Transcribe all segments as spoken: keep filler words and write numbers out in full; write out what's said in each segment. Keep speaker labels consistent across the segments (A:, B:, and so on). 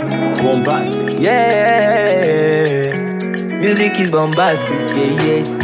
A: Bombastic.
B: Yeah, music is bombastic, yeah, yeah.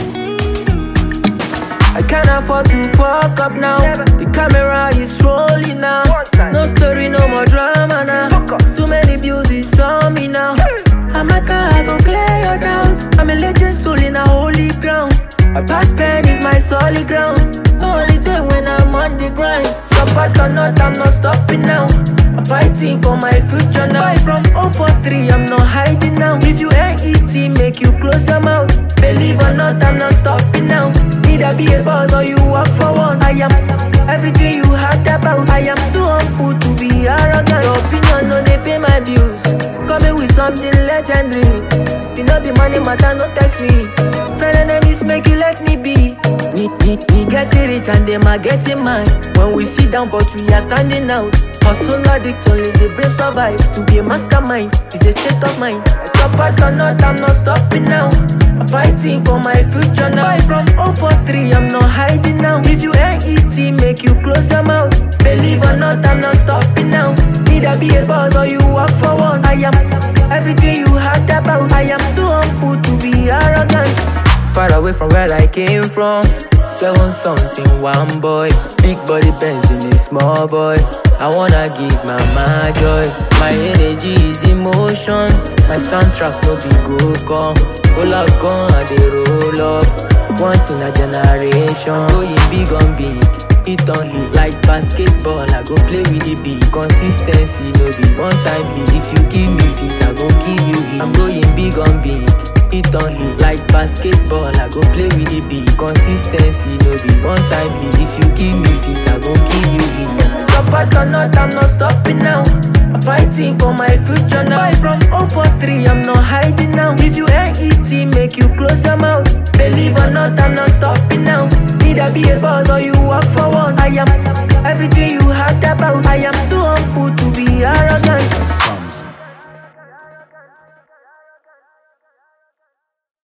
B: I can't afford to fuck up now. The camera is rolling now. No story, no more drama now. Too many views is on me now. I'm a car, I go clear your doubts. I'm a legend soul in a holy ground. My past pen is my solid ground. No holiday when I'm on the grind. Support or not, I'm not stopping now. I'm fighting for my future now. Buy from oh four three, I'm not hiding now. If you ain't eating, make you close your mouth. Believe or not, I'm not stopping now. Either be a boss or you work for one. I am everything you heard about. I am too humble to be arrogant. Your opinion, no, they pay my bills. Coming with something legendary. You know, be money matter, no text me. Friend enemies make you let me be. We, we, we getting rich and them are getting mine. When we sit down, but we are standing out. Hustle addict, only the brave survive. To be a mastermind is the state of mind. I chop out or not, I'm not stopping now. I'm fighting for my future now. Buy from oh four three, I'm not hiding now. If you ain't eating, make you close your mouth. Believe or not, I'm not stopping now. Either be a boss or you work for one. I am everything you heard about. I am too humble to be arrogant. Far away from where I came from. Seven sons in one boy. Big body Benz in a small boy. I wanna give mama joy. My energy is emotion. My soundtrack no be go come. Roll out gun and they roll up. Once in a generation. Going big on big. Hit on hit like basketball. I go play with the beat. Consistency no be one time hit. If you give me fit, I go give you hit. I'm going big on big. Hit on hit like basketball. I go play with the beat. Consistency no be one time hit. If you give me fit, I go give you hit. Support or not, I'm not stopping now. I'm fighting for my future now. Buy from oh four three, I'm not hiding now. If you ain't eating, make you close your mouth. Believe or not, I'm not stopping now. Either be a boss or you work for one. I am everything you heard about. I am too humble to be arrogant.